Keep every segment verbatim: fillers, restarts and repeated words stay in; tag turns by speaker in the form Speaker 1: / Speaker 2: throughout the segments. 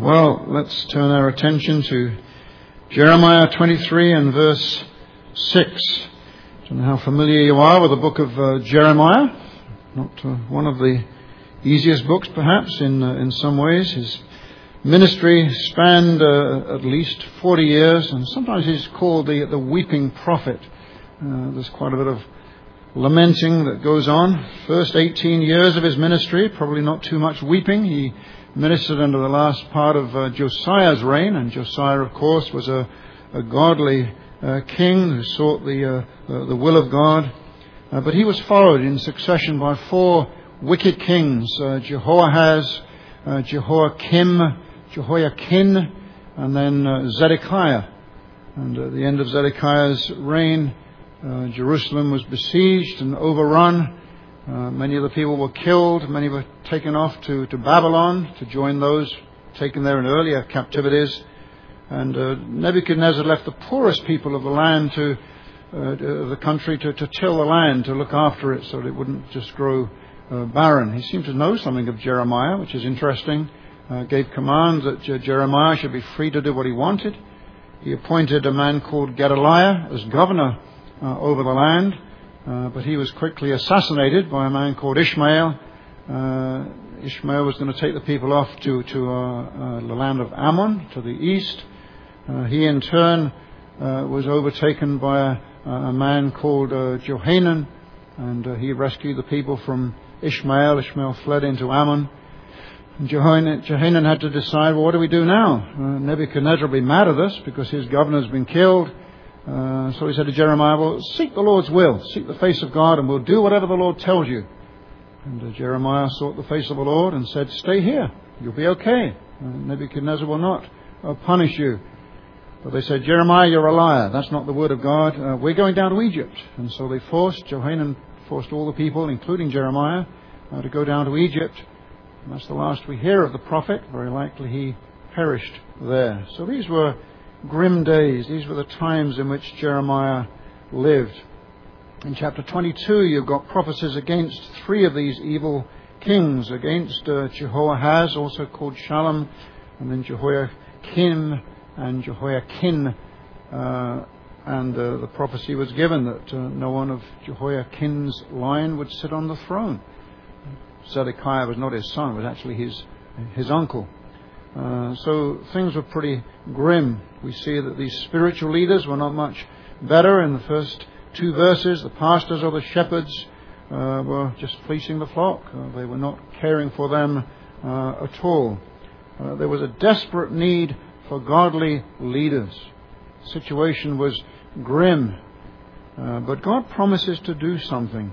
Speaker 1: Well, let's turn our attention to Jeremiah twenty-three and verse six. I don't know how familiar you are with the book of uh, Jeremiah. Not uh, one of the easiest books, perhaps, in uh, in some ways. His ministry spanned uh, at least forty years, and sometimes he's called the, the weeping prophet. Uh, there's quite a bit of lamenting that goes on. First eighteen years of his ministry, probably not too much weeping. He ministered under the last part of uh, Josiah's reign, and Josiah, of course, was a, a godly uh, king who sought the, uh, the, the will of God. Uh, but he was followed in succession by four wicked kings, uh, Jehoahaz, uh, Jehoiakim, Jehoiakim, and then uh, Zedekiah. And at the end of Zedekiah's reign, uh, Jerusalem was besieged and overrun. Uh, many of the people were killed. Many were taken off to, to Babylon to join those taken there in earlier captivities. And uh, Nebuchadnezzar left the poorest people of the land to uh, the country to, to till the land, to look after it so that it wouldn't just grow uh, barren. He seemed to know something of Jeremiah, which is interesting. Uh, gave command that J- Jeremiah should be free to do what he wanted. He appointed a man called Gedaliah as governor uh, over the land. Uh, but he was quickly assassinated by a man called Ishmael. Uh, Ishmael was going to take the people off to, to uh, uh, the land of Ammon, to the east. Uh, he in turn uh, was overtaken by a, a man called uh, Johanan, and uh, he rescued the people from Ishmael. Ishmael fled into Ammon. And Johanan, Johanan had to decide, well, what do we do now? Uh, Nebuchadnezzar will be mad at us because his governor's been killed. Uh, so he said to Jeremiah, well, seek the Lord's will, seek the face of God, and we'll do whatever the Lord tells you. And uh, Jeremiah sought the face of the Lord and said, stay here, you'll be okay. Uh, Nebuchadnezzar will not uh, punish you. But they said, Jeremiah, you're a liar. That's not the word of God. Uh, we're going down to Egypt. And so they forced, Johanan forced all the people, including Jeremiah, uh, to go down to Egypt. And that's the last we hear of the prophet. Very likely he perished there. So these were grim days. These were the times in which Jeremiah lived. In chapter twenty-two, you've got prophecies against three of these evil kings, against uh, Jehoahaz, also called Shallum, and then Jehoiakim and Jehoiakim. Uh, and uh, the prophecy was given that uh, no one of Jehoiakim's line would sit on the throne. Zedekiah was not his son, it was actually his, his uncle. Uh, so things were pretty grim. We see that these spiritual leaders were not much better. In the first two verses, the pastors or the shepherds uh, were just fleecing the flock. Uh, they were not caring for them uh, at all. Uh, there was a desperate need for godly leaders. The situation was grim. Uh, but God promises to do something.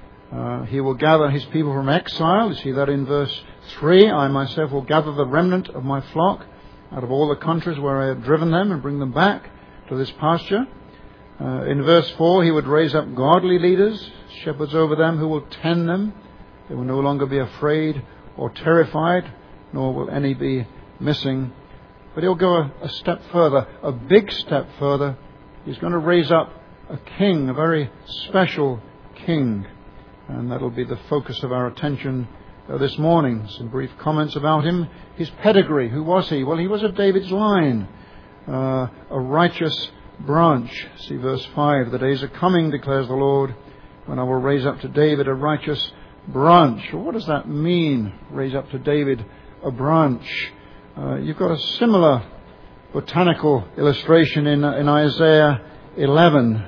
Speaker 1: Uh, he will gather his people from exile. You see that in verse three. I myself will gather the remnant of my flock out of all the countries where I have driven them and bring them back to this pasture. Uh, in verse four, he would raise up godly leaders, shepherds over them who will tend them. They will no longer be afraid or terrified, nor will any be missing. But he'll go a, a step further, a big step further. He's going to raise up a king, a very special king. And that'll be the focus of our attention uh, this morning. Some brief comments about him. His pedigree. Who was he? Well, he was of David's line. Uh, a righteous branch. See verse five. The days are coming, declares the Lord, when I will raise up to David a righteous branch. Well, what does that mean? Raise up to David a branch. Uh, you've got a similar botanical illustration in, uh, in Isaiah eleven.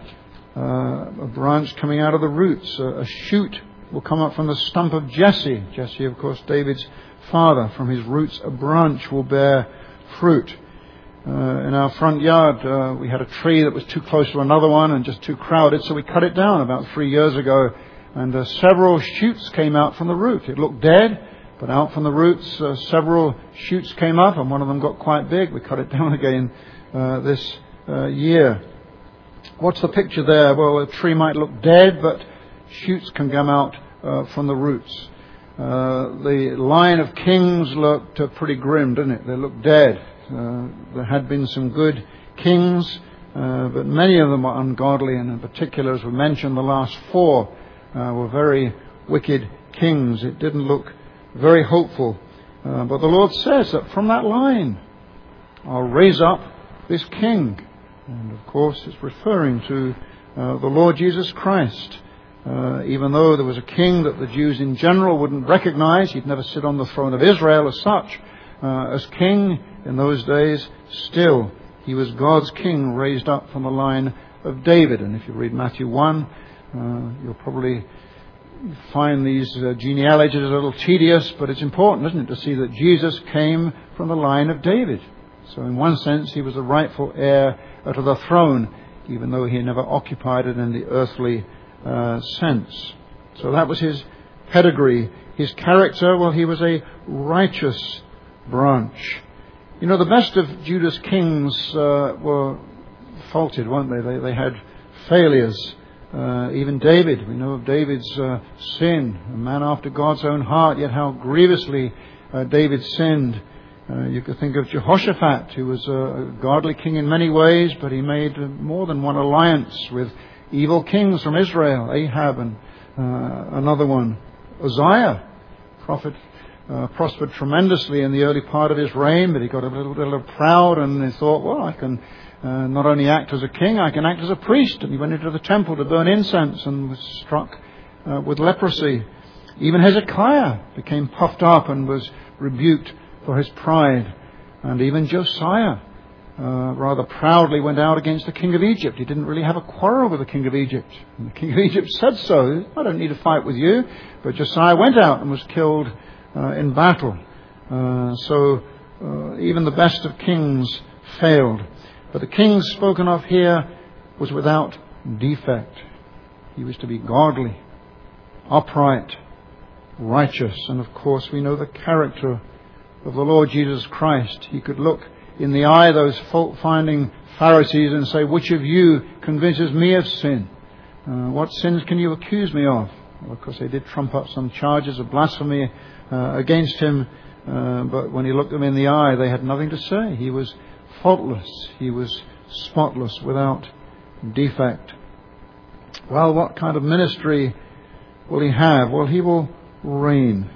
Speaker 1: Uh, a branch coming out of the roots. Uh, a shoot will come up from the stump of Jesse. Jesse, of course, David's father. From his roots, a branch will bear fruit. Uh, in our front yard, uh, we had a tree that was too close to another one and just too crowded, so we cut it down about three years ago. And uh, several shoots came out from the root. It looked dead, but out from the roots, uh, several shoots came up, and one of them got quite big. We cut it down again uh, this uh, year. What's the picture there? Well, a tree might look dead, but shoots can come out uh, from the roots. Uh, the line of kings looked uh, pretty grim, didn't it? They looked dead. Uh, there had been some good kings, uh, but many of them were ungodly, and in particular, as we mentioned, the last four uh, were very wicked kings. It didn't look very hopeful. Uh, but the Lord says that from that line, I'll raise up this king. And of course, it's referring to uh, the Lord Jesus Christ. Uh, even though there was a king that the Jews in general wouldn't recognize, he'd never sit on the throne of Israel as such, uh, as king in those days, still he was God's king raised up from the line of David. And if you read Matthew one, uh, you'll probably find these uh, genealogies a little tedious, but it's important, isn't it, to see that Jesus came from the line of David. So in one sense, he was the rightful heir to the throne, even though he never occupied it in the earthly uh, sense. So that was his pedigree. His character, well, he was a righteous branch. You know, the best of Judah's kings uh, were faulted, weren't they? They, they had failures. Uh, even David, we know of David's uh, sin, a man after God's own heart, yet how grievously uh, David sinned. Uh, you could think of Jehoshaphat, who was a godly king in many ways, but he made more than one alliance with evil kings from Israel, Ahab and uh, another one. Uzziah, prophet, uh, prospered tremendously in the early part of his reign, but he got a little, little proud and he thought, well, I can uh, not only act as a king, I can act as a priest. And he went into the temple to burn incense and was struck uh, with leprosy. Even Hezekiah became puffed up and was rebuked for his pride. And even Josiah uh, rather proudly went out against the king of Egypt. He didn't really have a quarrel with the king of Egypt. And the king of Egypt said so. I don't need to fight with you. But Josiah went out and was killed uh, in battle. Uh, so uh, even the best of kings failed. But the king spoken of here was without defect. He was to be godly, upright, righteous. And of course we know the character of the Lord Jesus Christ. He could look in the eye of those fault-finding Pharisees and say, which of you convinces me of sin? Uh, what sins can you accuse me of? Well, of course, they did trump up some charges of blasphemy uh, against him, uh, but when he looked them in the eye, they had nothing to say. He was faultless. He was spotless, without defect. Well, what kind of ministry will he have? Well, he will reign.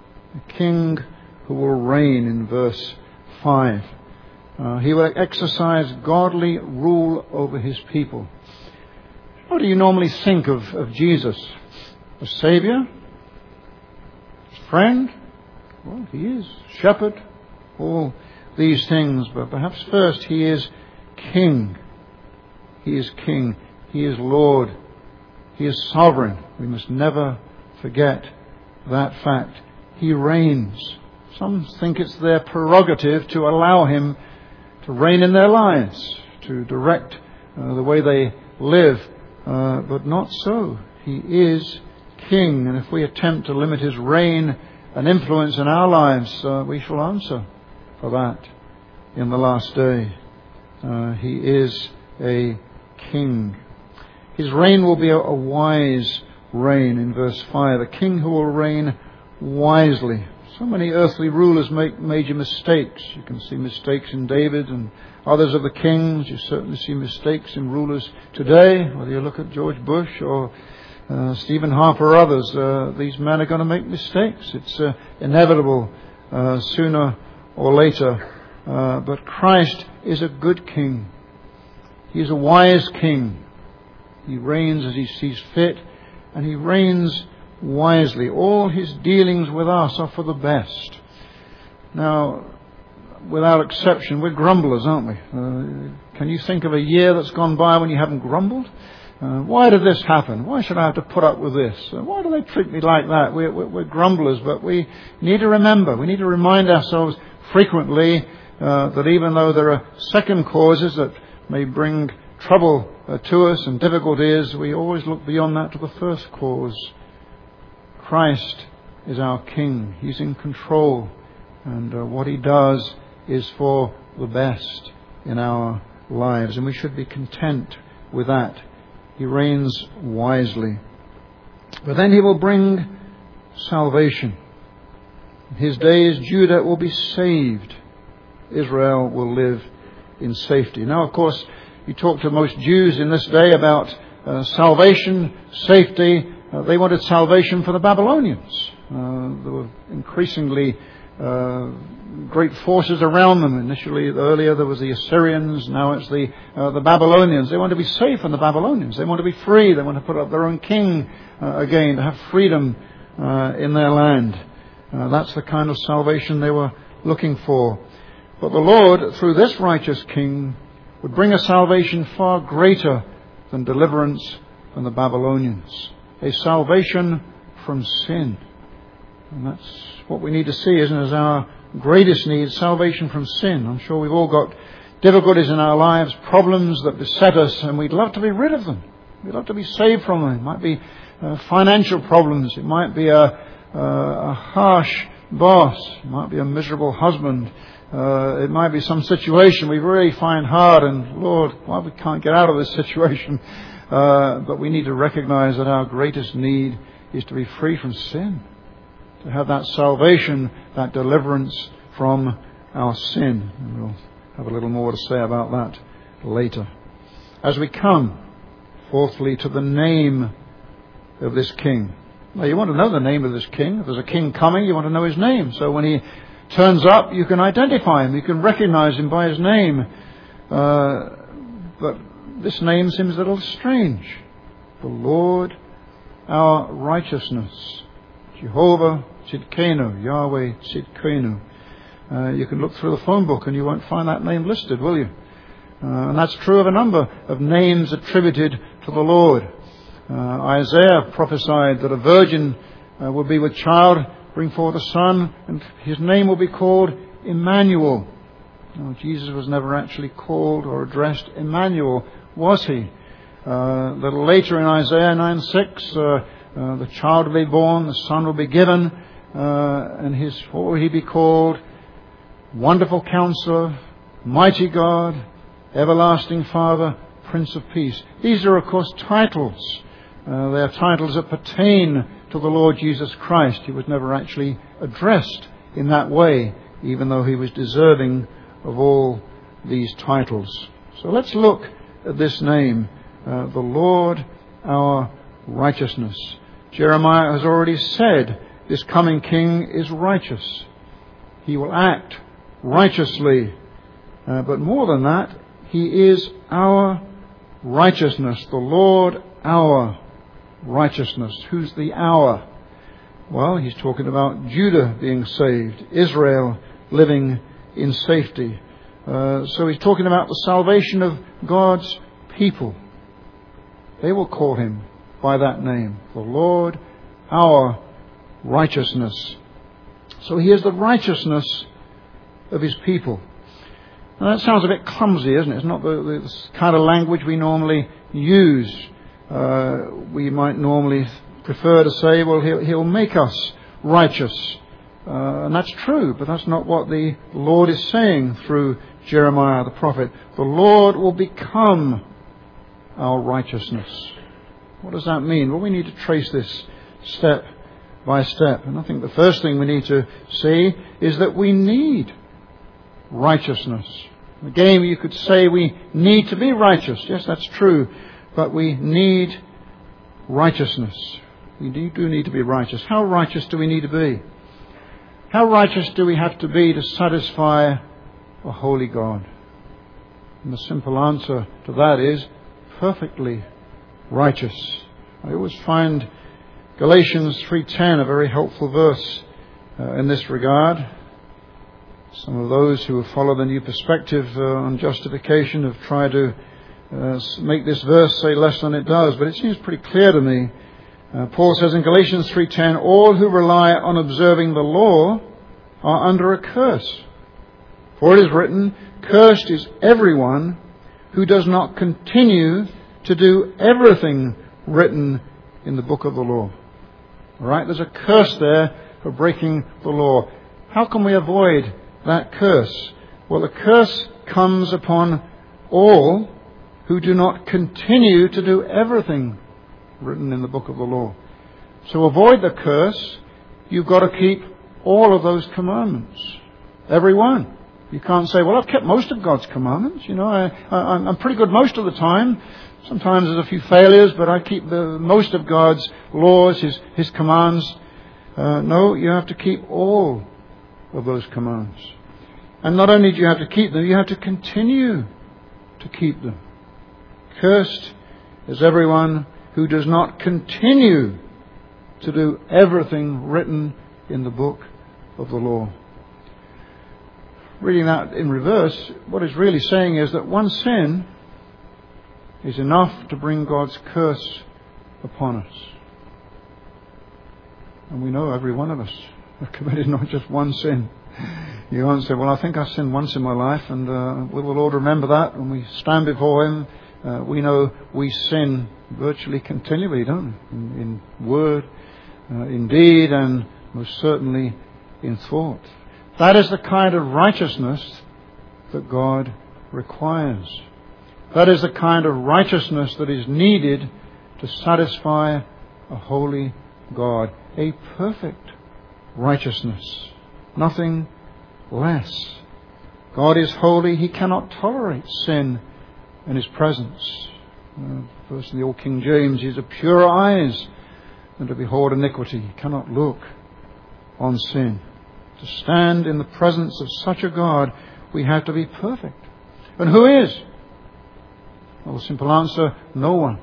Speaker 1: A king who will reign in verse five. Uh, he will exercise godly rule over his people. What do you normally think of, of Jesus? A saviour? Friend? Well, he is. Shepherd? All these things. But perhaps first, he is king. He is king. He is Lord. He is sovereign. We must never forget that fact. He reigns. Some think it's their prerogative to allow him to reign in their lives, to direct uh, the way they live, uh, but not so. He is king, and if we attempt to limit his reign and influence in our lives, uh, we shall answer for that in the last day. Uh, he is a king. His reign will be a, a wise reign in verse five, a king who will reign wisely. So many earthly rulers make major mistakes. You can see mistakes in David and others of the kings. You certainly see mistakes in rulers today, whether you look at George Bush or uh, Stephen Harper or others. Uh, these men are going to make mistakes. It's uh, inevitable uh, sooner or later. Uh, but Christ is a good king. He is a wise king. He reigns as he sees fit, and he reigns wisely. All his dealings with us are for the best. Now, without exception, we're grumblers, aren't we? Uh, can you think of a year that's gone by when you haven't grumbled? Uh, why did this happen? Why should I have to put up with this? Uh, why do they treat me like that? We're, we're, we're grumblers, but we need to remember, we need to remind ourselves frequently uh, that even though there are second causes that may bring trouble uh, to us and difficulties, we always look beyond that to the first cause. Christ is our King. He's in control. And uh, what he does is for the best in our lives. And we should be content with that. He reigns wisely. But then he will bring salvation. In his days, Judah will be saved. Israel will live in safety. Now, of course, you talk to most Jews in this day about uh, salvation, safety. Uh, they wanted salvation for the Babylonians. Uh, there were increasingly uh, great forces around them. Initially, earlier there was the Assyrians, now it's the uh, the Babylonians. They want to be safe from the Babylonians. They want to be free. They want to put up their own king uh, again, to have freedom uh, in their land. Uh, that's the kind of salvation they were looking for. But the Lord, through this righteous king, would bring a salvation far greater than deliverance from the Babylonians. A salvation from sin. And that's what we need to see, isn't it, as our greatest need, salvation from sin. I'm sure we've all got difficulties in our lives, problems that beset us, and we'd love to be rid of them. We'd love to be saved from them. It might be uh, financial problems. It might be a, uh, a harsh boss. It might be a miserable husband. Uh, it might be some situation we really find hard, and Lord, why we can't get out of this situation. Uh, but we need to recognize that our greatest need is to be free from sin. To have that salvation, that deliverance from our sin. And we'll have a little more to say about that later. As we come, fourthly, to the name of this king. Now, you want to know the name of this king. If there's a king coming, you want to know his name. So when he turns up, you can identify him. You can recognize him by his name. Uh, but this name seems a little strange. The Lord, our righteousness. Jehovah Tzidkenu, Yahweh Tzidkenu. Uh, you can look through the phone book and you won't find that name listed, will you? Uh, and that's true of a number of names attributed to the Lord. Uh, Isaiah prophesied that a virgin uh, would be with child, bring forth a son, and his name will be called Emmanuel. Now, Jesus was never actually called or addressed Emmanuel, was he? Uh, a little later in Isaiah nine six, uh, uh, the child will be born, the son will be given, uh, and his what will he be called? Wonderful Counselor, Mighty God, Everlasting Father, Prince of Peace. These are, of course, titles. Uh, they are titles that pertain to the Lord Jesus Christ. He was never actually addressed in that way, even though he was deserving of all these titles. So let's look at this name, uh, the Lord our righteousness. Jeremiah has already said this coming king is righteous. He will act righteously. Uh, but more than that, he is our righteousness. The Lord our righteousness. Who's the our? Well, he's talking about Judah being saved, Israel living in safety. Uh, so he's talking about the salvation of God's people. They will call him by that name, the Lord our righteousness. So he is the righteousness of his people. Now that sounds a bit clumsy, isn't it? It's not the, the kind of language we normally use. Uh, we might normally prefer to say, well, he'll, he'll make us righteous. Uh, and that's true, but that's not what the Lord is saying through Jeremiah the prophet. The Lord will become our righteousness. What does that mean? Well, we need to trace this step by step. And I think the first thing we need to see is that we need righteousness. Again, you could say we need to be righteous. Yes, that's true. But we need righteousness. We do need to be righteous. How righteous do we need to be? How righteous do we have to be to satisfy a holy God? And the simple answer to that is perfectly righteous. I always find Galatians three ten a very helpful verse uh, in this regard. Some of those who follow the new perspective uh, on justification have tried to uh, make this verse say less than it does, but it seems pretty clear to me. Uh, Paul says in Galatians three ten, all who rely on observing the law are under a curse. For it is written, cursed is everyone who does not continue to do everything written in the book of the law. All right, there's a curse there for breaking the law. How can we avoid that curse? Well, the curse comes upon all who do not continue to do everything written in the book of the law. So avoid the curse. You've got to keep all of those commandments. Every one. You can't say, well, I've kept most of God's commandments. You know, I, I, I'm pretty good most of the time. Sometimes there's a few failures, but I keep the most of God's laws, His, His commands. Uh, no, you have to keep all of those commands. And not only do you have to keep them, you have to continue to keep them. Cursed is everyone who does not continue to do everything written in the book of the law. Reading that in reverse, what it's really saying is that one sin is enough to bring God's curse upon us. And we know every one of us have committed not just one sin. You won't say, well, I think I've sinned once in my life, and uh, will the Lord remember that when we stand before Him? Uh, we know we sin virtually continually, don't we? In, in word, uh, in deed, and most certainly in thought. That is the kind of righteousness that God requires. That is the kind of righteousness that is needed to satisfy a holy God. A perfect righteousness. Nothing less. God is holy. He cannot tolerate sin in His presence. Uh, first in the old King James, He is of purer eyes than to behold iniquity. He cannot look on sin. To stand in the presence of such a God, we have to be perfect. And who is? Well, the simple answer, no one.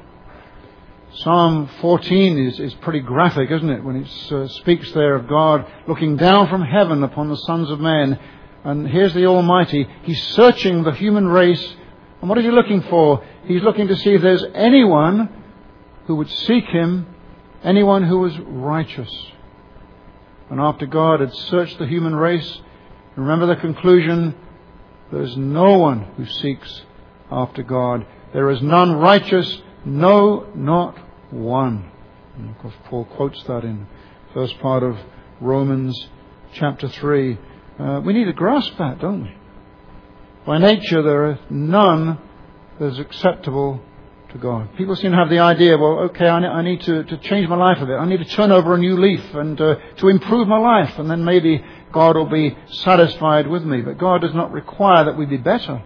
Speaker 1: Psalm fourteen is, is pretty graphic, isn't it? When it uh, speaks there of God looking down from heaven upon the sons of men. And here's the Almighty. He's searching the human race. And what is He looking for? He's looking to see if there's anyone who would seek Him, anyone who was righteous. And after God had searched the human race, remember the conclusion, there is no one who seeks after God. There is none righteous, no, not one. And of course, Paul quotes that in the first part of Romans chapter three. Uh, we need to grasp that, don't we? By nature, there are none that is acceptable to God. People seem to have the idea, well, okay, I need to, to change my life a bit. I need to turn over a new leaf and uh, to improve my life, and then maybe God will be satisfied with me. But God does not require that we be better,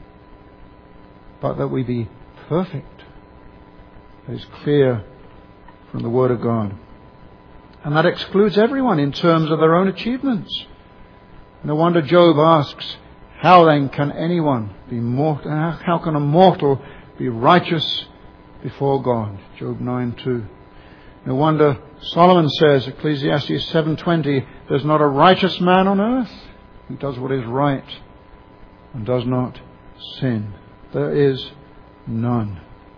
Speaker 1: but that we be perfect. That is clear from the Word of God. And that excludes everyone in terms of their own achievements. No wonder Job asks, how then can anyone be mortal? How can a mortal be righteous before God? Job nine two. No wonder Solomon says, Ecclesiastes seven twenty, there's not a righteous man on earth who does what is right and does not sin. There is none.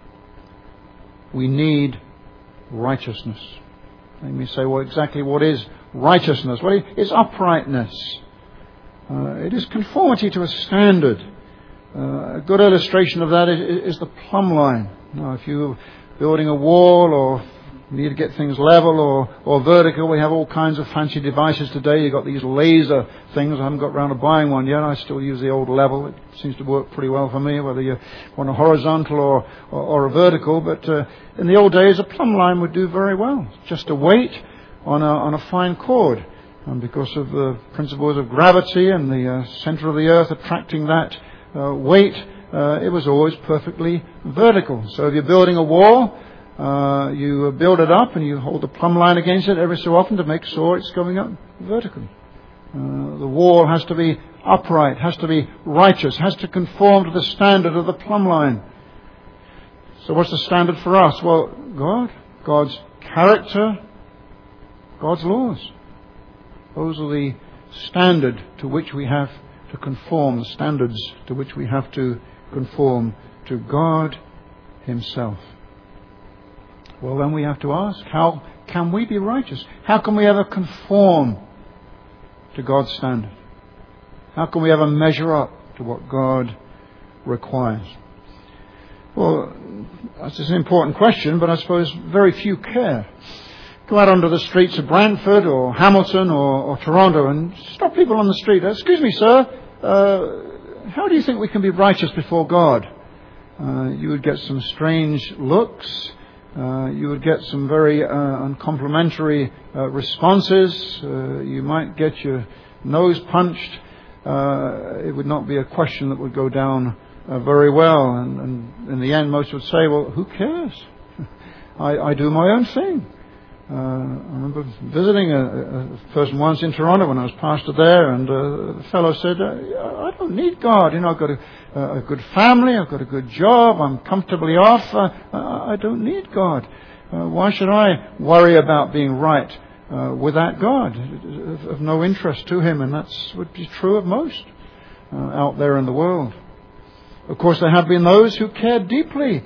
Speaker 1: We need righteousness. Let me say, well, exactly what is righteousness? Well, it's uprightness. Uh, it is conformity to a standard. Uh, a good illustration of that is, is the plumb line. Now, if you're building a wall or need to get things level or, or vertical, we have all kinds of fancy devices today. You've got these laser things. I haven't got round to buying one yet. I still use the old level. It seems to work pretty well for me, whether you want a horizontal or, or, or a vertical. But uh, in the old days, a plumb line would do very well. Just a weight on a, on a fine cord. And because of the principles of gravity and the uh, centre of the earth attracting that uh, weight, uh, it was always perfectly vertical. So if you're building a wall, uh, you build it up and you hold the plumb line against it every so often to make sure it's going up vertically. Uh, the wall has to be upright, has to be righteous, has to conform to the standard of the plumb line. So what's the standard for us? Well, God, God's character, God's laws. Those are the standard to which we have to conform, the standards to which we have to conform to God Himself. Well, then we have to ask, how can we be righteous? How can we ever conform to God's standard? How can we ever measure up to what God requires? Well, that's an important question, but I suppose very few care. Go out onto the streets of Brantford or Hamilton or, or Toronto and stop people on the street. Excuse me, sir, uh, how do you think we can be righteous before God? Uh, you would get some strange looks. Uh, you would get some very uh, uncomplimentary uh, responses. Uh, you might get your nose punched. Uh, it would not be a question that would go down uh, very well. And, and in the end, most would say, well, who cares? I, I do my own thing. Uh, I remember visiting a, a person once in Toronto when I was pastor there, and uh, the fellow said, uh, I don't need God. You know, I've got a, a good family, I've got a good job, I'm comfortably off. Uh, I don't need God. Uh, why should I worry about being right uh, without God? Of, of no interest to him, and that's would be true of most uh, out there in the world. Of course, there have been those who cared deeply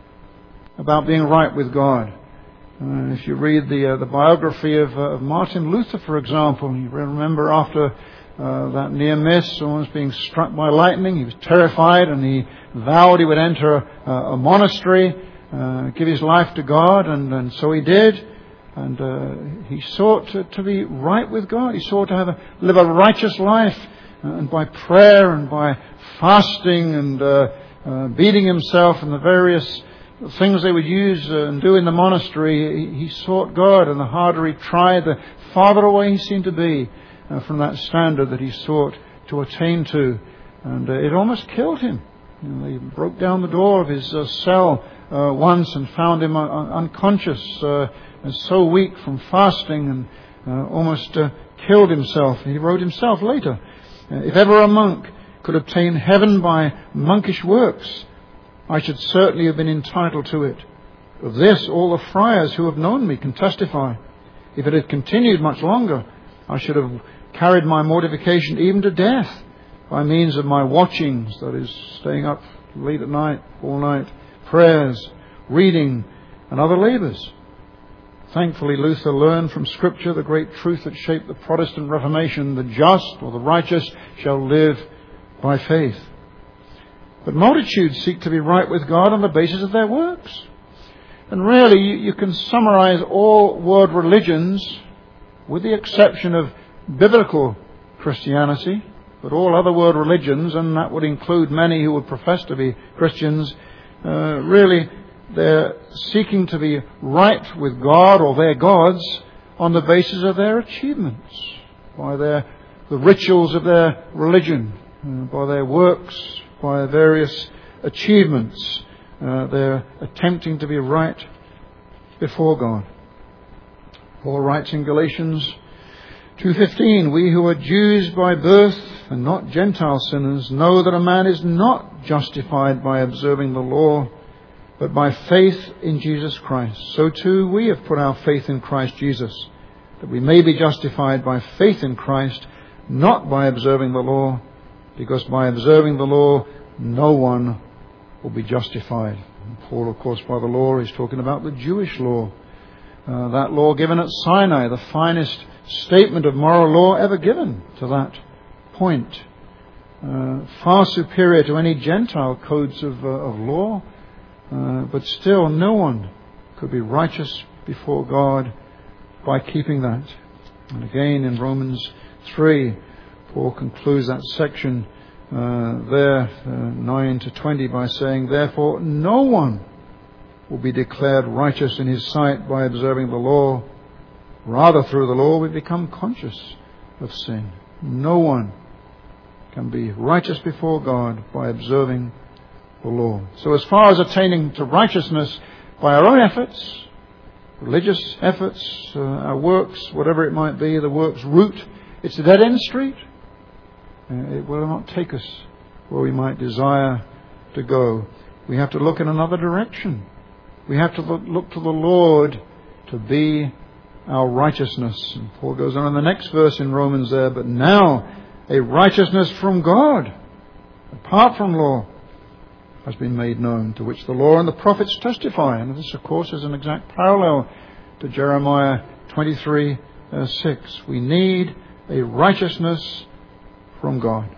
Speaker 1: about being right with God. Uh, if you read the uh, the biography of, uh, of Martin Luther, for example, you remember after uh, that near miss, almost being struck by lightning, he was terrified and he vowed he would enter a, a monastery, uh, give his life to God, and, and so he did. And uh, he sought to, to be right with God. He sought to have a, live a righteous life, uh, and by prayer and by fasting and uh, uh, beating himself and the various the things they would use and do in the monastery, he sought God, and the harder he tried, the farther away he seemed to be uh, from that standard that he sought to attain to. And uh, it almost killed him. You know, they broke down the door of his uh, cell uh, once and found him uh, unconscious uh, and so weak from fasting, and uh, almost uh, killed himself. He wrote himself later, uh, if ever a monk could obtain heaven by monkish works, I should certainly have been entitled to it. Of this all the friars who have known me can testify. If it had continued much longer, I should have carried my mortification even to death by means of my watchings, that is, staying up late at night, all night, prayers, reading, and other labours. Thankfully, Luther learned from Scripture the great truth that shaped the Protestant Reformation: the just or the righteous shall live by faith. But multitudes seek to be right with God on the basis of their works. And really, you, you can summarize all world religions, with the exception of biblical Christianity, but all other world religions, and that would include many who would profess to be Christians, uh, really they're seeking to be right with God or their gods on the basis of their achievements, by their the rituals of their religion, uh, by their works, by various achievements. Uh, they're attempting to be right before God. Paul writes in Galatians two fifteen, we who are Jews by birth and not Gentile sinners know that a man is not justified by observing the law, but by faith in Jesus Christ. So too we have put our faith in Christ Jesus, that we may be justified by faith in Christ, not by observing the law, because by observing the law, no one will be justified. And Paul, of course, by the law, is talking about the Jewish law. Uh, that law given at Sinai, the finest statement of moral law ever given to that point. Uh, far superior to any Gentile codes of, uh, of law. Uh, but still, no one could be righteous before God by keeping that. And again, in Romans three, Paul concludes that section uh, there, uh, nine to twenty, by saying, therefore no one will be declared righteous in his sight by observing the law. Rather, through the law we become conscious of sin. No one can be righteous before God by observing the law. So as far as attaining to righteousness by our own efforts, religious efforts, uh, our works, whatever it might be, the works route, it's a dead-end street. Uh, it will not take us where we might desire to go. We have to look in another direction. We have to look, look to the Lord to be our righteousness. And Paul goes on in the next verse in Romans there, but now a righteousness from God, apart from law, has been made known, to which the law and the prophets testify. And this, of course, is an exact parallel to Jeremiah twenty-three, six. We need a righteousness from God.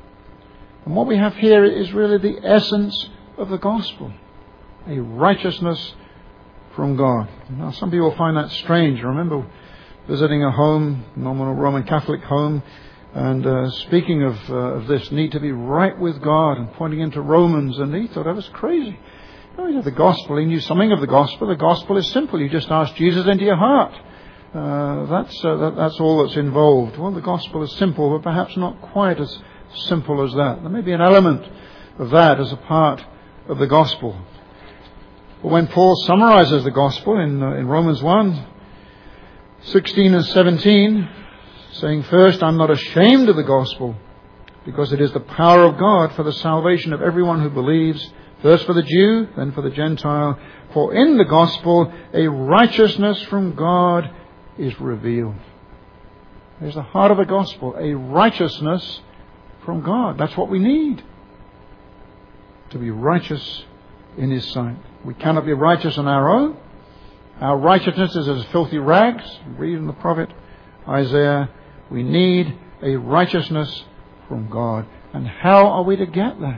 Speaker 1: And what we have here is really the essence of the gospel. A righteousness from God. Now, some people find that strange. I remember visiting a home, nominal Roman Catholic home, and uh, speaking of, uh, of this need to be right with God and pointing into Romans, and he thought I was crazy. Oh, he had the gospel. He knew something of the gospel. The gospel is simple. You just ask Jesus into your heart. Uh, that's uh, that, that's all that's involved. Well, the gospel is simple, but perhaps not quite as simple as that. There may be an element of that as a part of the gospel. But when Paul summarizes the gospel in uh, in Romans one, sixteen and seventeen, saying, "First, I'm not ashamed of the gospel, because it is the power of God for the salvation of everyone who believes, first for the Jew, then for the Gentile. For in the gospel a righteousness from God is revealed." There's the heart of the gospel, a righteousness from God. That's what we need, to be righteous in His sight. We cannot be righteous on our own. Our righteousness is as filthy rags. Read in the prophet Isaiah. We need a righteousness from God. And how are we to get that?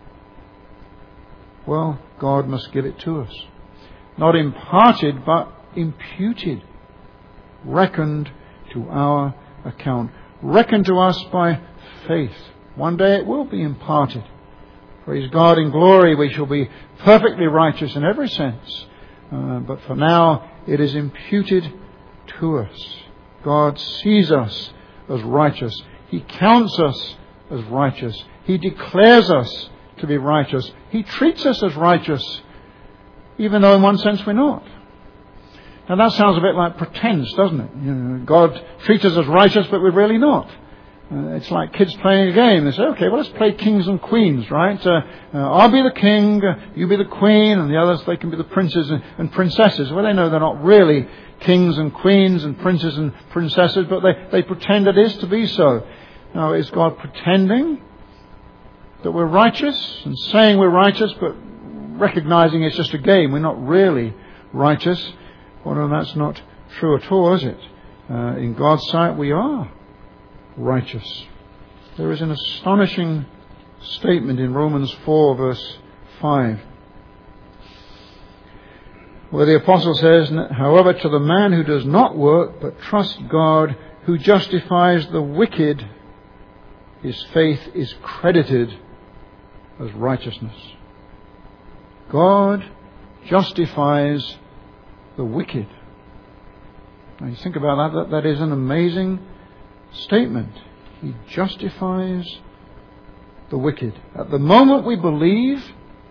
Speaker 1: Well, God must give it to us. Not imparted, but imputed. Reckoned to our account. Reckoned to us by faith. One day it will be imparted. Praise God, in glory we shall be perfectly righteous in every sense. Uh, but for now it is imputed to us. God sees us as righteous. He counts us as righteous. He declares us to be righteous. He treats us as righteous, even though in one sense we're not. Now that sounds a bit like pretense, doesn't it? You know, God treats us as righteous, but we're really not. Uh, it's like kids playing a game. They say, okay, well, let's play kings and queens, right? Uh, uh, I'll be the king, uh, you be the queen, and the others, they can be the princes and, and princesses. Well, they know they're not really kings and queens and princes and princesses, but they, they pretend it is to be so. Now, is God pretending that we're righteous and saying we're righteous, but recognizing it's just a game? We're not really righteous. Well, that's not true at all, is it? Uh, in God's sight, we are righteous. There is an astonishing statement in Romans four, verse five, where the apostle says, "However, to the man who does not work, but trusts God, who justifies the wicked, his faith is credited as righteousness." God justifies the wicked. Now you think about that, that, that is an amazing statement. He justifies the wicked. At the moment we believe,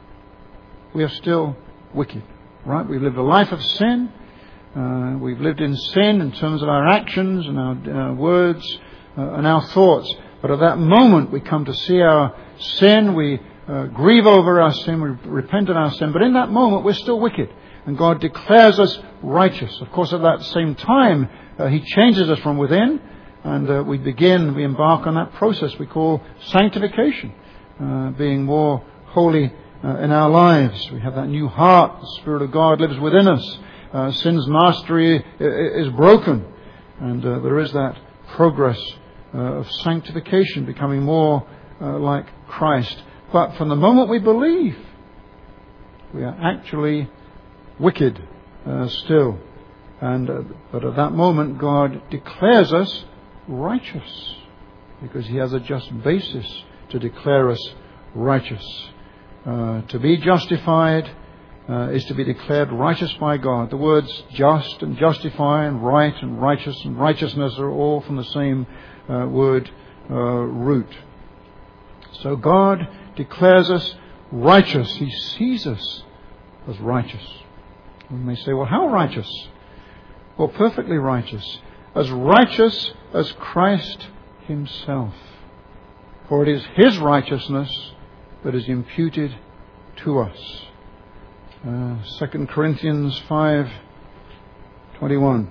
Speaker 1: we are still wicked. Right? We've lived a life of sin. Uh, we've lived in sin in terms of our actions and our uh, words uh, and our thoughts. But at that moment we come to see our sin. We uh, grieve over our sin. We repent of our sin. But in that moment we're still wicked. And God declares us righteous. Of course, at that same time, uh, He changes us from within. And uh, we begin, we embark on that process we call sanctification. Uh, being more holy uh, in our lives. We have that new heart. The Spirit of God lives within us. Uh, sin's mastery is broken. And uh, there is that progress uh, of sanctification, becoming more uh, like Christ. But from the moment we believe, we are actually wicked uh, still. And uh, but at that moment God declares us righteous, because He has a just basis to declare us righteous. Uh, to be justified uh, is to be declared righteous by God. The words just and justify and right and righteous and righteousness are all from the same uh, word uh, root. So God declares us righteous. He sees us as righteous. We may say, well, how righteous? Well, perfectly righteous. As righteous as Christ Himself. For it is His righteousness that is imputed to us. Uh, Second Corinthians five twenty-one.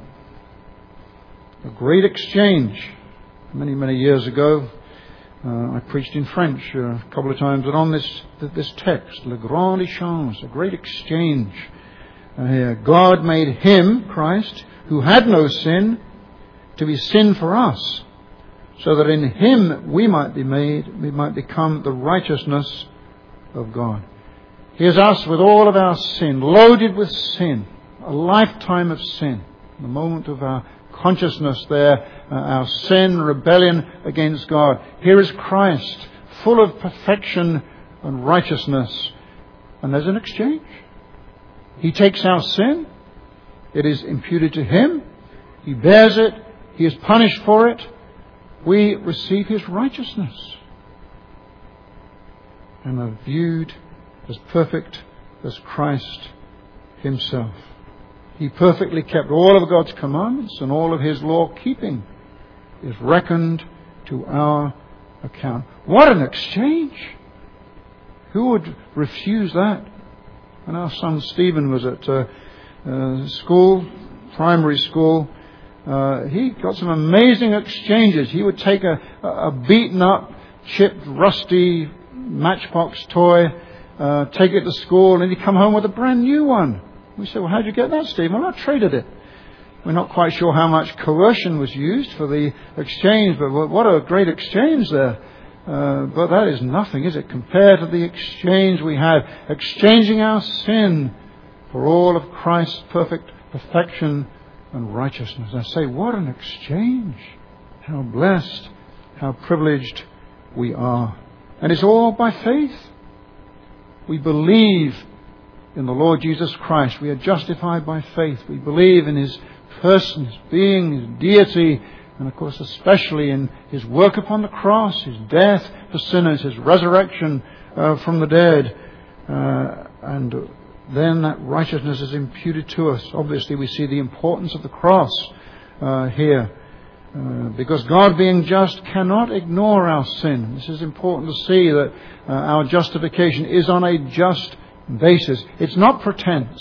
Speaker 1: A great exchange. Many, many years ago, uh, I preached in French uh, a couple of times, and on this this text, Le Grand Échange, a great exchange. Uh, here, God made Him, Christ, who had no sin, to be sin for us, so that in Him we might be made, we might become the righteousness of God. Here's us with all of our sin, loaded with sin, a lifetime of sin. The moment of our consciousness there, uh, our sin, rebellion against God. Here is Christ, full of perfection and righteousness. And there's an exchange. He takes our sin. It is imputed to Him. He bears it. He is punished for it. We receive His righteousness and are viewed as perfect as Christ Himself. He perfectly kept all of God's commandments, and all of his law keeping is reckoned to our account. What an exchange! Who would refuse that? When our son Stephen was at uh, uh, school, primary school, uh, he got some amazing exchanges. He would take a, a beaten up, chipped, rusty Matchbox toy, uh, take it to school, and he'd come home with a brand new one. We said, well, how'd you get that, Stephen? Well, I traded it. We're not quite sure how much coercion was used for the exchange, but what a great exchange there. Uh, but that is nothing, is it, compared to the exchange we had, exchanging our sin for all of Christ's perfect perfection and righteousness. I say, what an exchange. How blessed, how privileged we are. And it's all by faith. We believe in the Lord Jesus Christ. We are justified by faith. We believe in his person, his being, his deity, and of course especially in his work upon the cross, his death for sinners, his resurrection uh, from the dead. Uh, and then that righteousness is imputed to us. Obviously we see the importance of the cross uh, here. Uh, because God, being just, cannot ignore our sin. This is important to see, that uh, our justification is on a just basis. It's not pretense.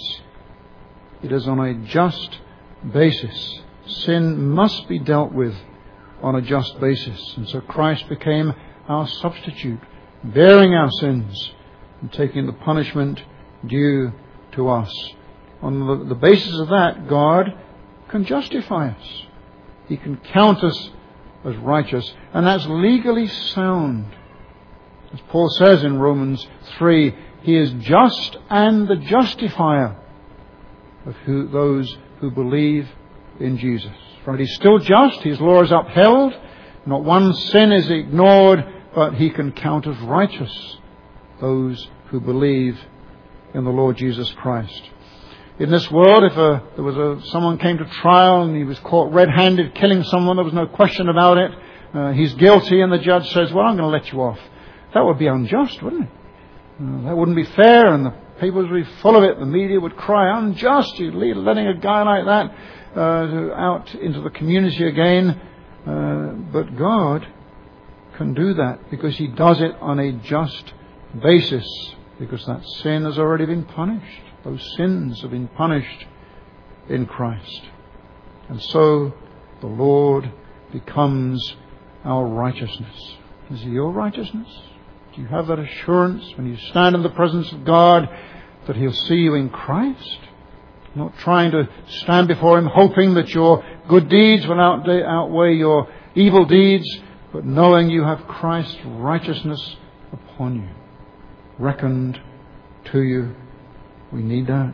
Speaker 1: It is on a just basis. Sin must be dealt with on a just basis. And so Christ became our substitute, bearing our sins and taking the punishment due to us. On the, the basis of that, God can justify us. He can count us as righteous. And that's legally sound. As Paul says in Romans three, he is just and the justifier of who, those who believe in Jesus. Right? He's still just. His law is upheld. Not one sin is ignored, but he can count as righteous those who believe in the Lord Jesus Christ. In this world, if a, there was a, someone came to trial and he was caught red-handed killing someone, there was no question about it. Uh, he's guilty, and the judge says, well, I'm going to let you off. That would be unjust, wouldn't it? Uh, that wouldn't be fair, and the papers would be full of it. The media would cry, unjust, you're letting a guy like that uh, out into the community again. Uh, but God can do that because he does it on a just basis, because that sin has already been punished. Those sins have been punished in Christ. And so the Lord becomes our righteousness. Is he your righteousness? Do you have that assurance when you stand in the presence of God that he'll see you in Christ? Not trying to stand before him hoping that your good deeds will outweigh your evil deeds, but knowing you have Christ's righteousness upon you, reckoned to you. We need that.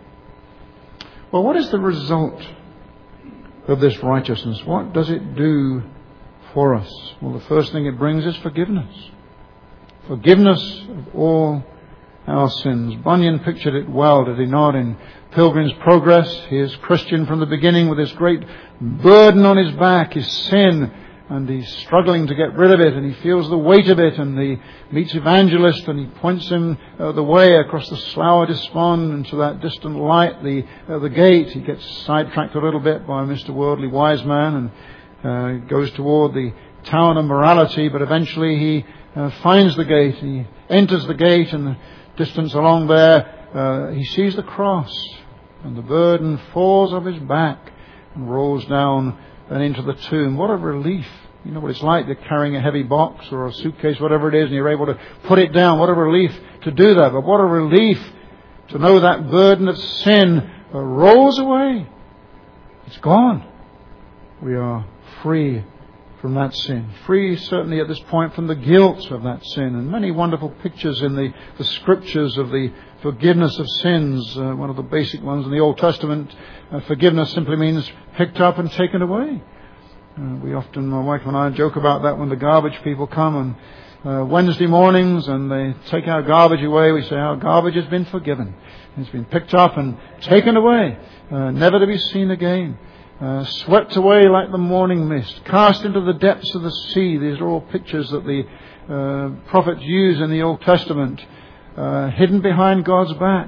Speaker 1: Well, what is the result of this righteousness? What does it do for us? Well, the first thing it brings is forgiveness. Forgiveness of all our sins. Bunyan pictured it well, did he not? In Pilgrim's Progress, he is Christian from the beginning with this great burden on his back, his sin, and he's struggling to get rid of it, and he feels the weight of it, and he meets Evangelist, and he points him uh, the way across the Slough of Despond into that distant light, the uh, the gate. He gets sidetracked a little bit by Mister Worldly Wise Man, and uh, goes toward the town of morality, but eventually he uh, finds the gate. He enters the gate, and the distance along there, uh, he sees the cross, and the burden falls off his back and rolls down and into the tomb. What a relief. You know what it's like, you're carrying a heavy box or a suitcase, whatever it is, and you're able to put it down. What a relief to do that. But what a relief to know that burden of sin rolls away. It's gone. We are free from that sin. Free, certainly at this point, from the guilt of that sin. And many wonderful pictures in the, the scriptures of the forgiveness of sins. Uh, one of the basic ones in the Old Testament, uh, forgiveness simply means picked up and taken away. Uh, we often, my wife and I, joke about that when the garbage people come on uh, Wednesday mornings and they take our garbage away. We say our garbage has been forgiven. It's been picked up and taken away, uh, never to be seen again. Uh, swept away like the morning mist, cast into the depths of the sea. These are all pictures that the uh, prophets use in the Old Testament. Uh, hidden behind God's back.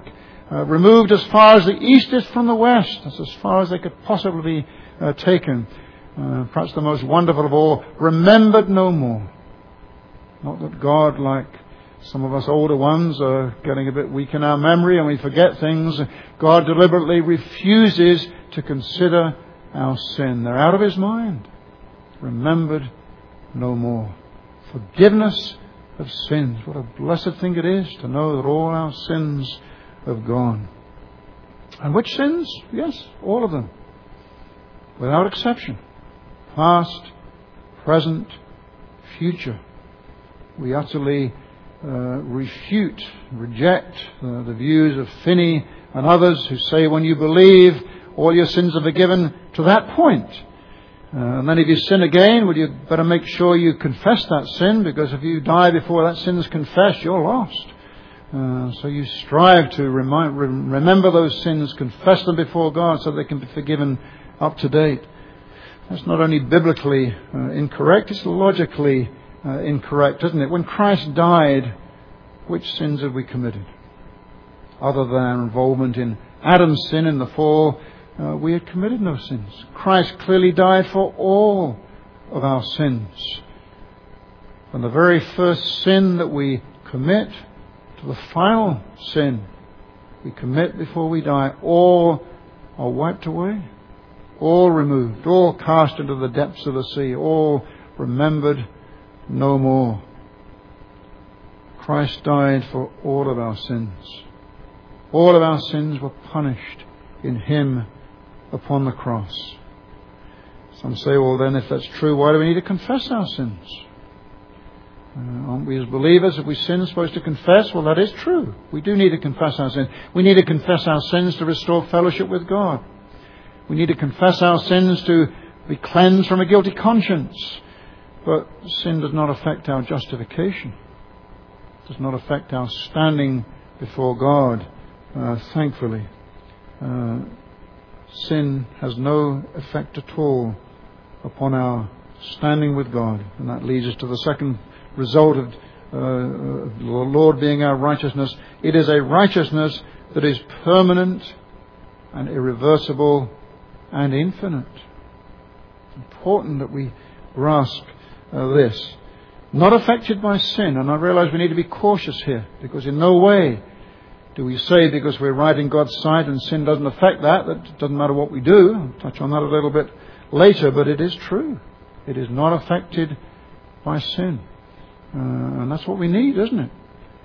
Speaker 1: uh, removed as far as the east is from the west. That's as far as they could possibly be uh, taken. Uh, perhaps the most wonderful of all, remembered no more. Not that God, like some of us older ones, are getting a bit weak in our memory and we forget things. God deliberately refuses to consider our sin. They're out of His mind. Remembered no more. Forgiveness of sins. What a blessed thing it is to know that all our sins have gone. And which sins? Yes, all of them. Without exception. Past, present, future. We utterly uh, refute, reject uh, the views of Finney and others who say when you believe, all your sins are forgiven to that point. Uh, and then if you sin again, well, you better make sure you confess that sin, because if you die before that sin is confessed, you're lost. Uh, so you strive to remind, re- remember those sins, confess them before God so they can be forgiven up to date. That's not only biblically uh, incorrect, it's logically uh, incorrect, isn't it? When Christ died, which sins have we committed? Other than involvement in Adam's sin in the fall, uh, we had committed no sins. Christ clearly died for all of our sins. From the very first sin that we commit to the final sin we commit before we die, all are wiped away. All removed, all cast into the depths of the sea, all remembered no more. Christ died for all of our sins. All of our sins were punished in Him upon the cross. Some say, well then, if that's true, why do we need to confess our sins? Uh, aren't we as believers, if we sin, supposed to confess? Well, that is true. We do need to confess our sins. We need to confess our sins to restore fellowship with God. We need to confess our sins to be cleansed from a guilty conscience. But sin does not affect our justification. It does not affect our standing before God, uh, thankfully. Uh, sin has no effect at all upon our standing with God. And that leads us to the second result of, uh, of the Lord being our righteousness. It is a righteousness that is permanent and irreversible and infinite. It's important that we grasp uh, this. Not affected by sin. And I realize we need to be cautious here, because in no way do we say because we're right in God's sight and sin doesn't affect that, that it doesn't matter what we do. I'll touch on that a little bit later, but it is true. It is not affected by sin. Uh, and that's what we need, isn't it?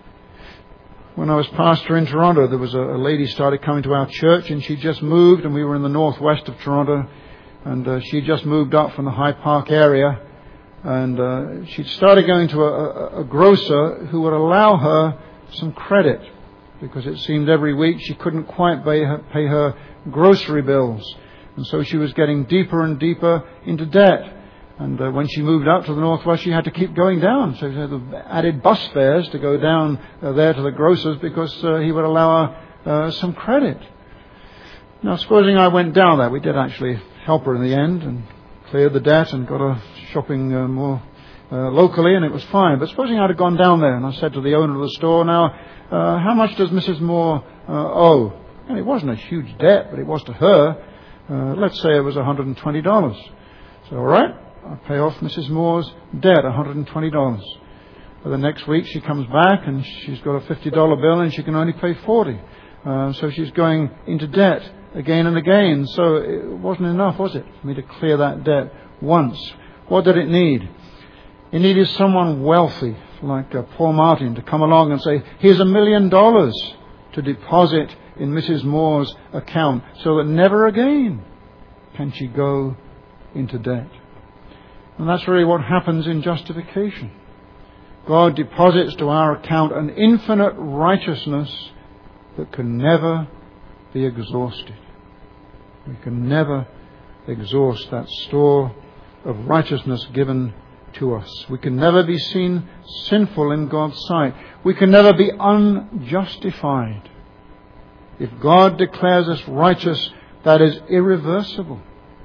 Speaker 1: When I was pastor in Toronto, there was a, a lady started coming to our church, and she just moved, and we were in the northwest of Toronto, and uh, she just moved up from the High Park area, and uh, she'd started going to a, a, a grocer who would allow her some credit, because it seemed every week she couldn't quite pay her, pay her grocery bills, and so she was getting deeper and deeper into debt. And uh, when she moved up to the northwest, she had to keep going down. So she had added bus fares to go down uh, there to the grocer's, because uh, he would allow her uh, some credit. Now, supposing I went down there, we did actually help her in the end and cleared the debt and got her shopping uh, more uh, locally, and it was fine. But supposing I'd have gone down there and I said to the owner of the store, now, uh, how much does Missus Moore uh, owe? And it wasn't a huge debt, but it was to her. Uh, let's say it was one hundred twenty dollars. So, all right. I pay off Missus Moore's debt, one hundred twenty dollars. But the next week she comes back and she's got a fifty dollar bill and she can only pay forty dollars. Uh, so she's going into debt again and again. So it wasn't enough, was it, for me to clear that debt once? What did it need? It needed someone wealthy, like uh, Paul Martin, to come along and say, here's a million dollars to deposit in Missus Moore's account, so that never again can she go into debt. And that's really what happens in justification. God deposits to our account an infinite righteousness that can never be exhausted. We can never exhaust that store of righteousness given to us. We can never be seen sinful in God's sight. We can never be unjustified. If God declares us righteous, that is irreversible.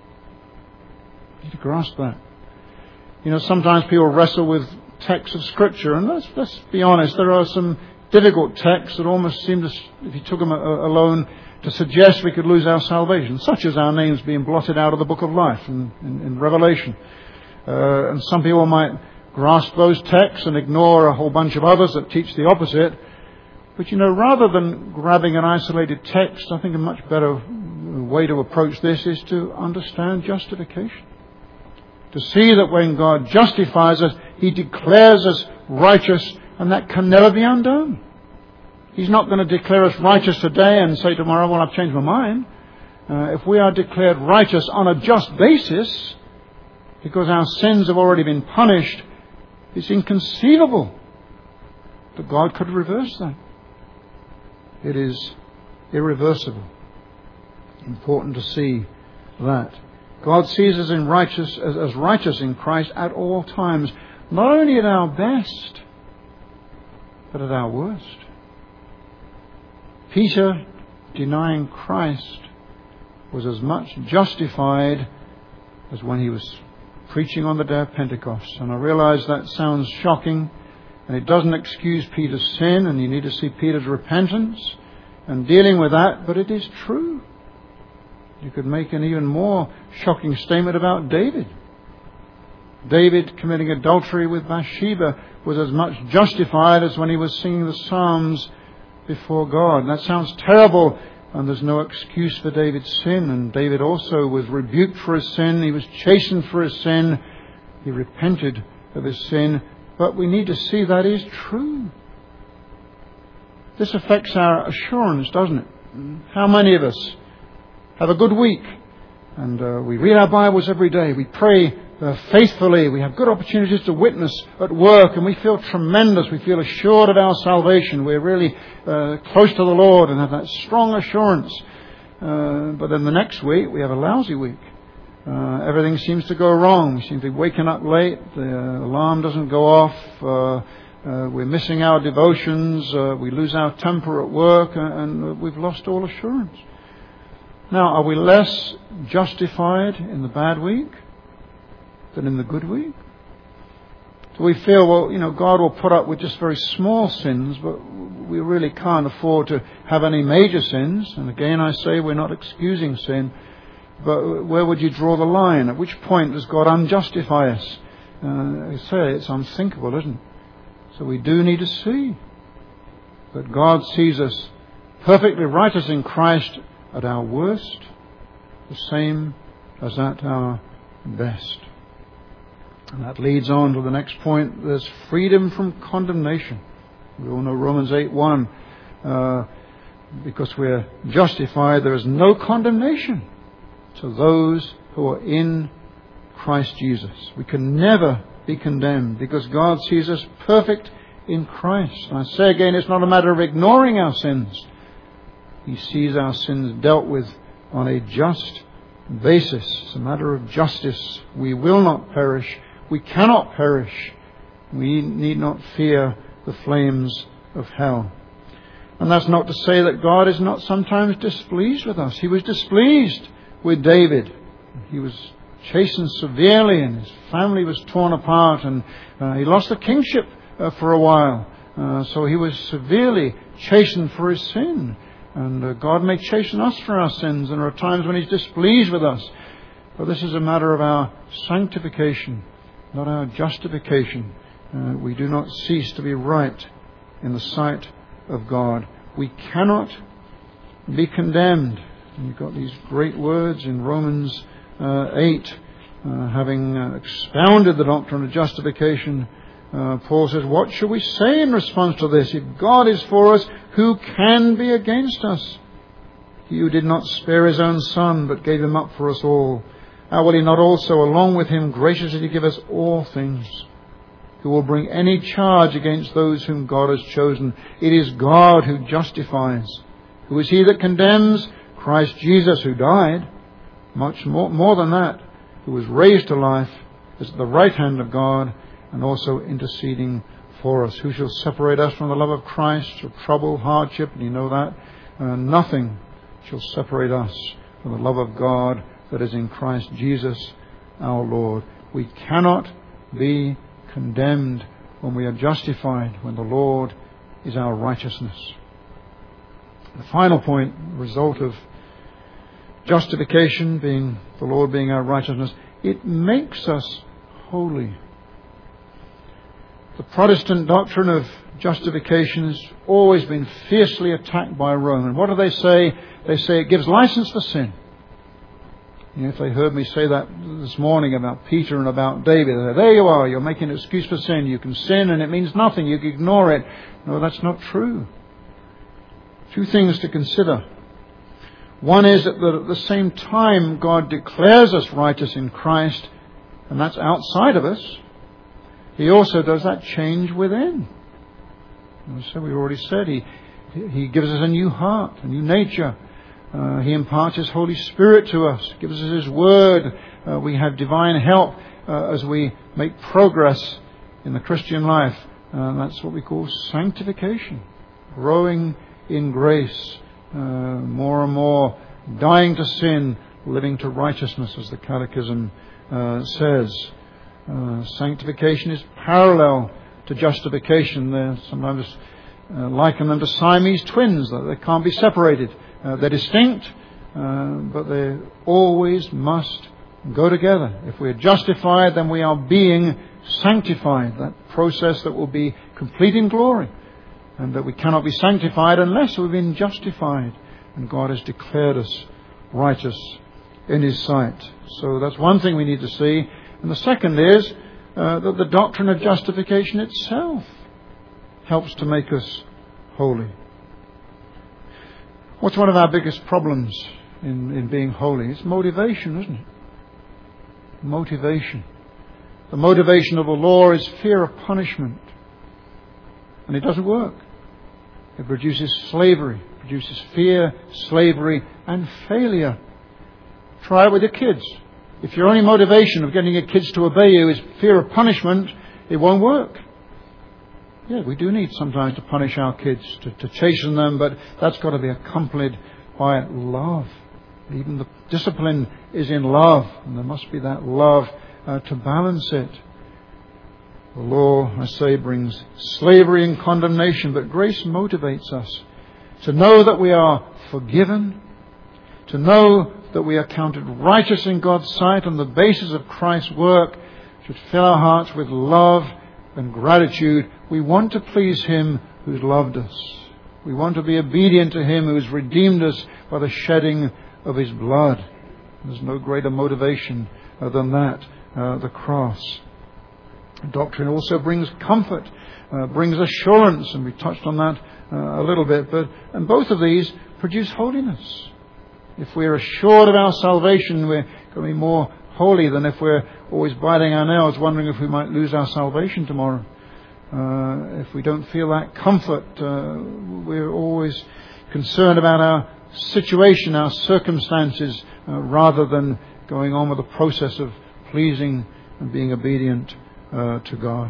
Speaker 1: You need to grasp that. You know, sometimes people wrestle with texts of Scripture, and let's, let's be honest, there are some difficult texts that almost seem to, if you took them alone, to suggest we could lose our salvation, such as our names being blotted out of the book of life in, in, in Revelation. Uh, and some people might grasp those texts and ignore a whole bunch of others that teach the opposite. But you know, rather than grabbing an isolated text, I think a much better way to approach this is to understand justification. To see that when God justifies us, He declares us righteous, and that can never be undone. He's not going to declare us righteous today and say tomorrow, well, I've changed my mind. Uh, if we are declared righteous on a just basis, because our sins have already been punished, it's inconceivable that God could reverse that. It is irreversible. Important to see that. God sees us in righteous, as, as righteous in Christ at all times, not only at our best, but at our worst. Peter, denying Christ, was as much justified as when he was preaching on the day of Pentecost. And I realize that sounds shocking, and it doesn't excuse Peter's sin, and you need to see Peter's repentance and dealing with that, but it is true. You could make an even more shocking statement about David. David committing adultery with Bathsheba was as much justified as when he was singing the Psalms before God. And that sounds terrible, and there's no excuse for David's sin. And David also was rebuked for his sin. He was chastened for his sin. He repented of his sin. But we need to see that is true. This affects our assurance, doesn't it? How many of us have a good week, and uh, we read our Bibles every day, we pray uh, faithfully, we have good opportunities to witness at work, and we feel tremendous, we feel assured of our salvation, we're really uh, close to the Lord and have that strong assurance. Uh, but then the next week we have a lousy week. Uh, everything seems to go wrong. We seem to be waking up late, the uh, alarm doesn't go off, uh, uh, we're missing our devotions, uh, we lose our temper at work, and, and we've lost all assurance. Now, are we less justified in the bad week than in the good week? Do we feel, well, you know, God will put up with just very small sins, but we really can't afford to have any major sins? And again, I say we're not excusing sin, but where would you draw the line? At which point does God unjustify us? Uh, I say it's unthinkable, isn't it? So we do need to see that God sees us perfectly righteous in Christ at our worst, the same as at our best. And that leads on to the next point. There's freedom from condemnation. We all know Romans eight one. Uh, because we're justified, there is no condemnation to those who are in Christ Jesus. We can never be condemned because God sees us perfect in Christ. And I say again, it's not a matter of ignoring our sins. He sees our sins dealt with on a just basis. It's a matter of justice. We will not perish. We cannot perish. We need not fear the flames of hell. And that's not to say that God is not sometimes displeased with us. He was displeased with David. He was chastened severely, and his family was torn apart, and uh, he lost the kingship uh, for a while. Uh, so he was severely chastened for his sin. And uh, God may chasten us for our sins, and there are times when He's displeased with us. But this is a matter of our sanctification, not our justification. Uh, we do not cease to be right in the sight of God. We cannot be condemned. And you've got these great words in Romans uh, eight, uh, having uh, expounded the doctrine of justification. Uh, Paul says, what shall we say in response to this? If God is for us, who can be against us? He who did not spare His own Son, but gave Him up for us all, how will He not also, along with Him, graciously give us all things? Who will bring any charge against those whom God has chosen? It is God who justifies. Who is He that condemns? Christ Jesus, who died. Much more, more than that, who was raised to life, is at the right hand of God, and also interceding for us. Who shall separate us from the love of Christ? Shall trouble, hardship, and you know that? Uh, nothing shall separate us from the love of God that is in Christ Jesus our Lord. We cannot be condemned when we are justified, when the Lord is our righteousness. The final point, the result of justification, being the Lord being our righteousness, it makes us holy. The Protestant doctrine of justification has always been fiercely attacked by Rome. And what do they say? They say it gives license for sin. You know, if they heard me say that this morning about Peter and about David, they say, there you are, you're making an excuse for sin. You can sin and it means nothing. You can ignore it. No, that's not true. Two things to consider. One is that at the same time God declares us righteous in Christ, and that's outside of us, He also does that change within. So we already said He He gives us a new heart, a new nature. Uh, he imparts His Holy Spirit to us, gives us His Word. Uh, we have divine help uh, as we make progress in the Christian life. Uh, that's what we call sanctification. Growing in grace, uh, more and more dying to sin, living to righteousness, as the Catechism uh, says. Uh, sanctification is parallel to justification. They're sometimes uh, liken them to Siamese twins, that they can't be separated. Uh, they're distinct, uh, but they always must go together. If we're justified, then we are being sanctified. That process that will be complete in glory. And that we cannot be sanctified unless we've been justified. And God has declared us righteous in His sight. So that's one thing we need to see. And the second is uh, that the doctrine of justification itself helps to make us holy. What's one of our biggest problems in, in being holy? It's motivation, isn't it? Motivation. The motivation of the law is fear of punishment. And it doesn't work. It produces slavery, produces fear, slavery, and failure. Try it with your kids. If your only motivation of getting your kids to obey you is fear of punishment, it won't work. Yeah, we do need sometimes to punish our kids, to, to chasten them, but that's got to be accompanied by love. Even the discipline is in love, and there must be that love uh, to balance it. The law, I say, brings slavery and condemnation, but grace motivates us to know that we are forgiven, to know that we are counted righteous in God's sight on the basis of Christ's work, should fill our hearts with love and gratitude. We want to please Him who's loved us. We want to be obedient to Him who has redeemed us by the shedding of His blood. There's no greater motivation uh, than that, uh, the cross. Doctrine also brings comfort, uh, brings assurance, and we touched on that uh, a little bit. But and both of these produce holiness. If we're assured of our salvation, we're going to be more holy than if we're always biting our nails, wondering if we might lose our salvation tomorrow. Uh, if we don't feel that comfort, uh, we're always concerned about our situation, our circumstances, uh, rather than going on with the process of pleasing and being obedient uh, to God.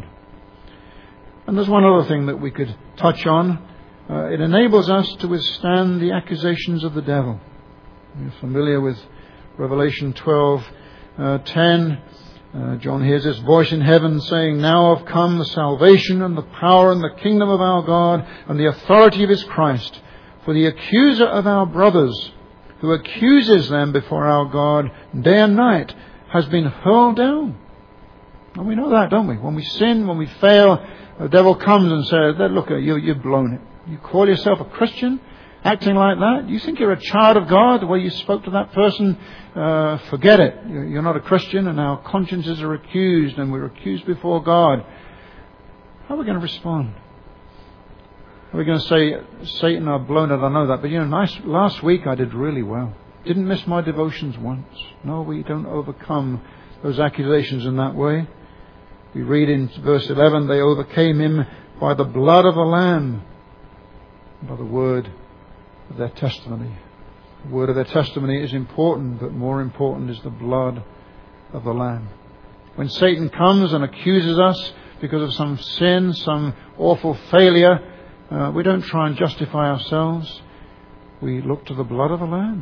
Speaker 1: And there's one other thing that we could touch on. Uh, it enables us to withstand the accusations of the devil. You're familiar with Revelation twelve ten. Uh, John hears this voice in heaven saying, "Now have come the salvation and the power and the kingdom of our God and the authority of His Christ. For the accuser of our brothers, who accuses them before our God day and night, has been hurled down." And we know that, don't we? When we sin, when we fail, the devil comes and says, "Look, you, you've blown it. You call yourself a Christian, acting like that? You think you're a child of God, the way you spoke to that person? Uh, forget it. You're not a Christian, and our consciences are accused, and we're accused before God." How are we going to respond? Are we going to say, "Satan, I've blown it, I know that, but you know, nice, last week I did really well. Didn't miss my devotions once"? No, we don't overcome those accusations in that way. We read in verse eleven, "They overcame him by the blood of the Lamb, by the word of their testimony." The word of their testimony is important, but more important is the blood of the Lamb. When Satan comes and accuses us because of some sin, some awful failure, uh, we don't try and justify ourselves. We look to the blood of the Lamb.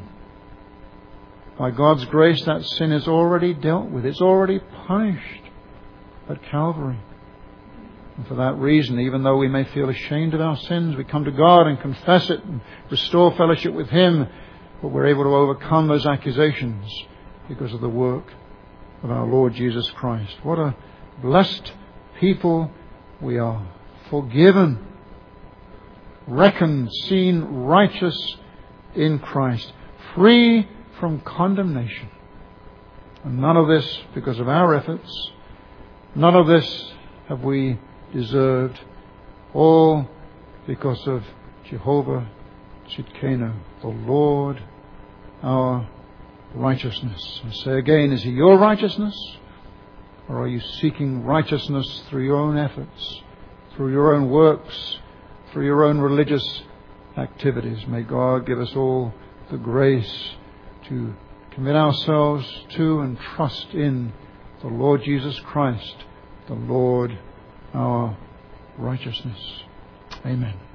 Speaker 1: By God's grace, that sin is already dealt with. It's already punished at Calvary. And for that reason, even though we may feel ashamed of our sins, we come to God and confess it and restore fellowship with Him. But we're able to overcome those accusations because of the work of our Lord Jesus Christ. What a blessed people we are. Forgiven, reckoned, seen righteous in Christ, free from condemnation. And none of this because of our efforts. None of this have we deserved. All because of Jehovah Tzidkenu, the Lord our righteousness. I say again, is He your righteousness? Or are you seeking righteousness through your own efforts, through your own works, through your own religious activities? May God give us all the grace to commit ourselves to and trust in the Lord Jesus Christ, the Lord our righteousness. Amen.